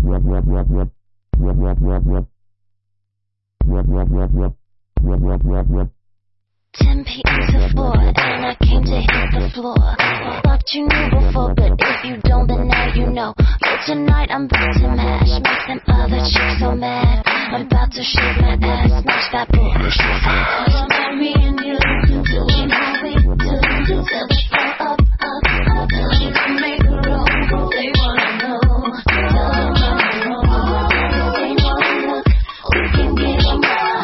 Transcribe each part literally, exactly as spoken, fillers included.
ten p m to four, and I came to hit the floor. Thought you knew before, but if you don't, then now you know. Yo, tonight I'm about to mash, make them other chicks so mad. I'm about to shake my ass, smash that booty so fast. Follow me and you can do it how we do. Do the floor up, up, up. You can make a roll, they wanna know. Tell them I'm wrong, they wanna look. We can get them all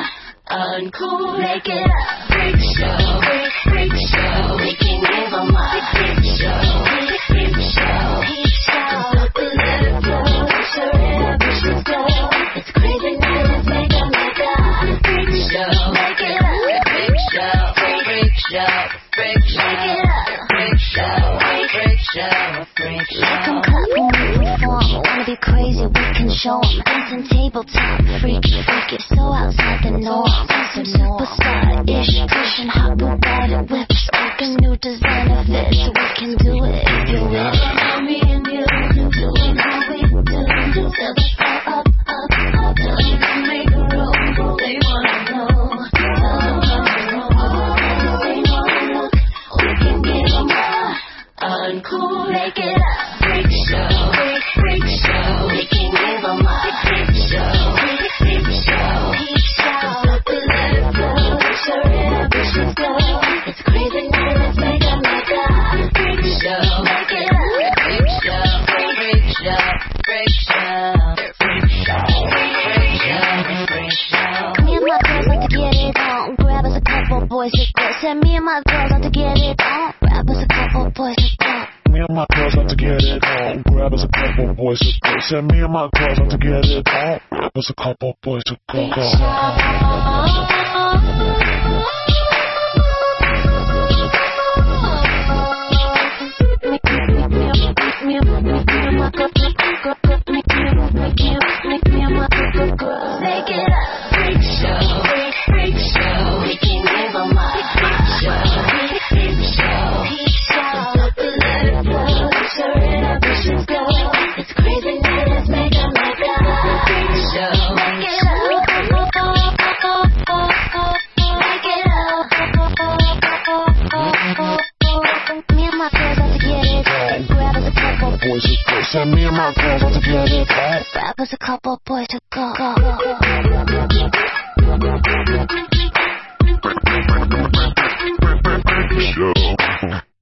uncool, make it up. Freak show, freak, freak show. We can give them a freak show, freak, freak show, freak show. Let the let it flow, show it up, we should go. It's crazy now, let's make a make a freak show, make it up. Freak show, freak, freak show, freak show, make it up. Freak show, freak, freak show, freak show. Make them clap when we perform. Wanna be crazy, we can show 'em. Dancing tabletop, freaky, freaky, so outside the norm. Some superstar-ish, pushing hot Bugatti whips, like a new designer fit, so we can do it if you're with it. Me and you can do it how we do. Do the floor up, up, up. You can make a roll, they wanna know. Tell them I'm wrong, they wanna look. We can give them all uncool, make it up. Freak show, freak, freak show. We can give them all freak show, freak, freak show, freak show. Let the let it flow, show it up, we should go. It's crazy now, let's make a make a freak show, make it up. Freak show, freak, freak show, freak show, freak show, freak show, freak show. Me and my girls like to get it on. Grab us a couple boys to go. Said me and my girls like to get it on. Grab us a couple boys to go. Me and my girls like to get it on. Grab us a couple boys to go. Said me and my girls like to get it on. Grab us a couple boys to go. Go. Make it up, freak show, freak, freak show. We can give them a freak show, freak, freak show, freak show. Let the let it flow, show it up, we should go. It's crazy now, let's make a make a freak show, make it up, make it up. Me and my girls like to get it on. Grab us a couple Boys to go. Said me and my girls like to get it on. Grab us a couple boys to go. Show.